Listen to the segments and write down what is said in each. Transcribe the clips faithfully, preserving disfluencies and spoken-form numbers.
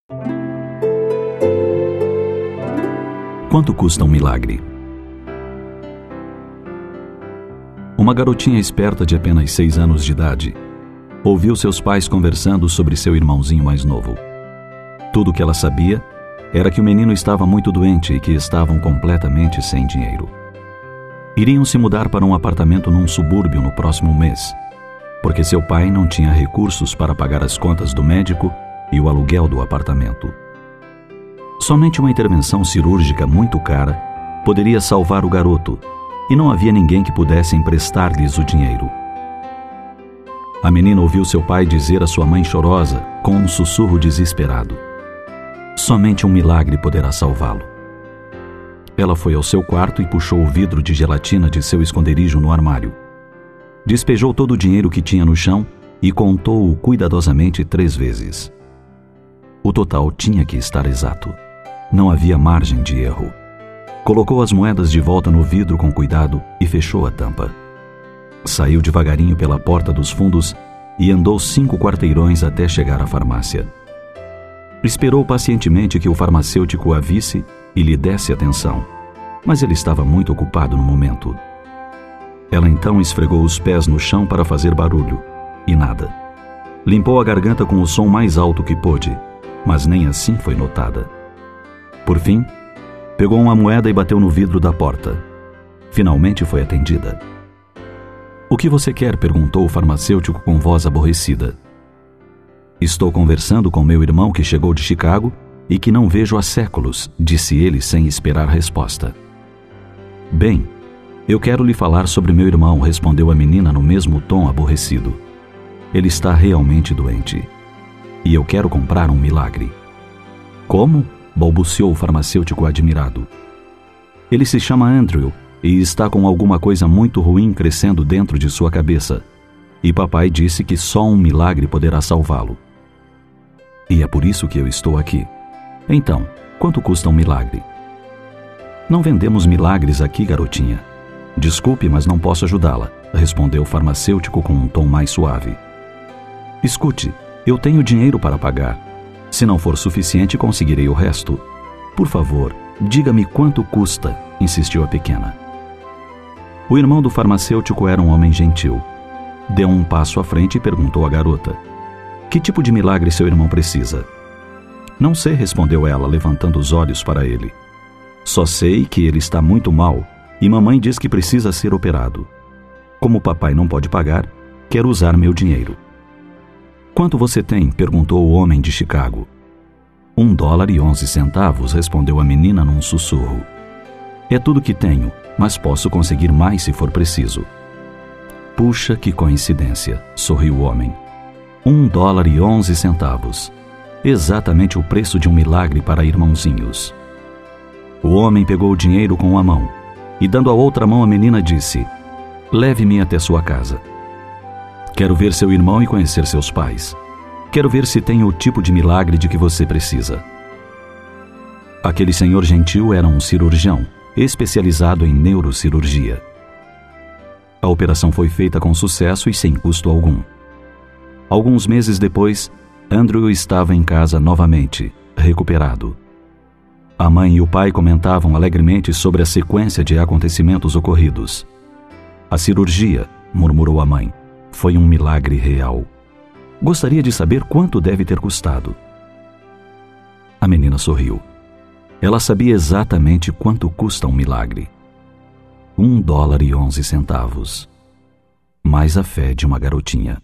Quanto custa um milagre? Uma garotinha esperta de apenas seis anos de idade ouviu seus pais conversando sobre seu irmãozinho mais novo. Tudo o que ela sabia era que o menino estava muito doente e que estavam completamente sem dinheiro. Iriam se mudar para um apartamento num subúrbio no próximo mês, porque seu pai não tinha recursos para pagar as contas do médico e o aluguel do apartamento. Somente uma intervenção cirúrgica muito cara poderia salvar o garoto, e não havia ninguém que pudesse emprestar-lhes o dinheiro. A menina ouviu seu pai dizer à sua mãe chorosa, com um sussurro desesperado: somente um milagre poderá salvá-lo. Ela foi ao seu quarto e puxou o vidro de gelatina de seu esconderijo no armário. Despejou todo o dinheiro que tinha no chão e contou-o cuidadosamente três vezes. O total tinha que estar exato. Não havia margem de erro. Colocou as moedas de volta no vidro com cuidado e fechou a tampa. Saiu devagarinho pela porta dos fundos e andou cinco quarteirões até chegar à farmácia. Esperou pacientemente que o farmacêutico a visse e lhe desse atenção, mas ele estava muito ocupado no momento. Ela então esfregou os pés no chão para fazer barulho, e nada. Limpou a garganta com o som mais alto que pôde, mas nem assim foi notada. Por fim, pegou uma moeda e bateu no vidro da porta. Finalmente foi atendida. "O que você quer?", perguntou o farmacêutico com voz aborrecida. "Estou conversando com meu irmão que chegou de Chicago e que não vejo há séculos", disse ele sem esperar resposta. "Bem, eu quero lhe falar sobre meu irmão", respondeu a menina no mesmo tom aborrecido. "Ele está realmente doente. E eu quero comprar um milagre." "Como?", balbuciou o farmacêutico admirado. "Ele se chama Andrew e está com alguma coisa muito ruim crescendo dentro de sua cabeça. E papai disse que só um milagre poderá salvá-lo. E é por isso que eu estou aqui. Então, quanto custa um milagre?" "Não vendemos milagres aqui, garotinha." "Desculpe, mas não posso ajudá-la", respondeu o farmacêutico com um tom mais suave. "Escute, eu tenho dinheiro para pagar. Se não for suficiente, conseguirei o resto. Por favor, diga-me quanto custa", insistiu a pequena. O irmão do farmacêutico era um homem gentil. Deu um passo à frente e perguntou à garota: "Que tipo de milagre seu irmão precisa?" "Não sei", respondeu ela, levantando os olhos para ele. "Só sei que ele está muito mal e mamãe diz que precisa ser operado. Como papai não pode pagar, quero usar meu dinheiro." "Quanto você tem?", perguntou o homem de Chicago. Um dólar e onze centavos", respondeu a menina num sussurro. "É tudo que tenho, mas posso conseguir mais se for preciso." "Puxa, que coincidência", sorriu o homem. Um dólar e onze centavos. Exatamente o preço de um milagre para irmãozinhos. O homem pegou o dinheiro com uma mão e, dando a outra mão à menina, disse: "Leve-me até sua casa. Quero ver seu irmão e conhecer seus pais. Quero ver se tem o tipo de milagre de que você precisa." Aquele senhor gentil era um cirurgião, especializado em neurocirurgia. A operação foi feita com sucesso e sem custo algum. Alguns meses depois, Andrew estava em casa novamente, recuperado. A mãe e o pai comentavam alegremente sobre a sequência de acontecimentos ocorridos. "A cirurgia", murmurou a mãe, "foi um milagre real. Gostaria de saber quanto deve ter custado." A menina sorriu. Ela sabia exatamente quanto custa um milagre. Um dólar e onze centavos. Mais a fé de uma garotinha.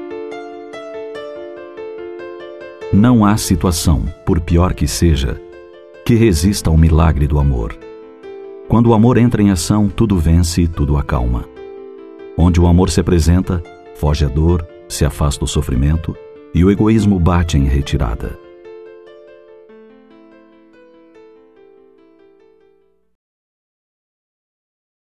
Não há situação, por pior que seja, que resista ao milagre do amor. Quando o amor entra em ação, tudo vence e tudo acalma. Onde o amor se apresenta, foge a dor, se afasta o sofrimento e o egoísmo bate em retirada.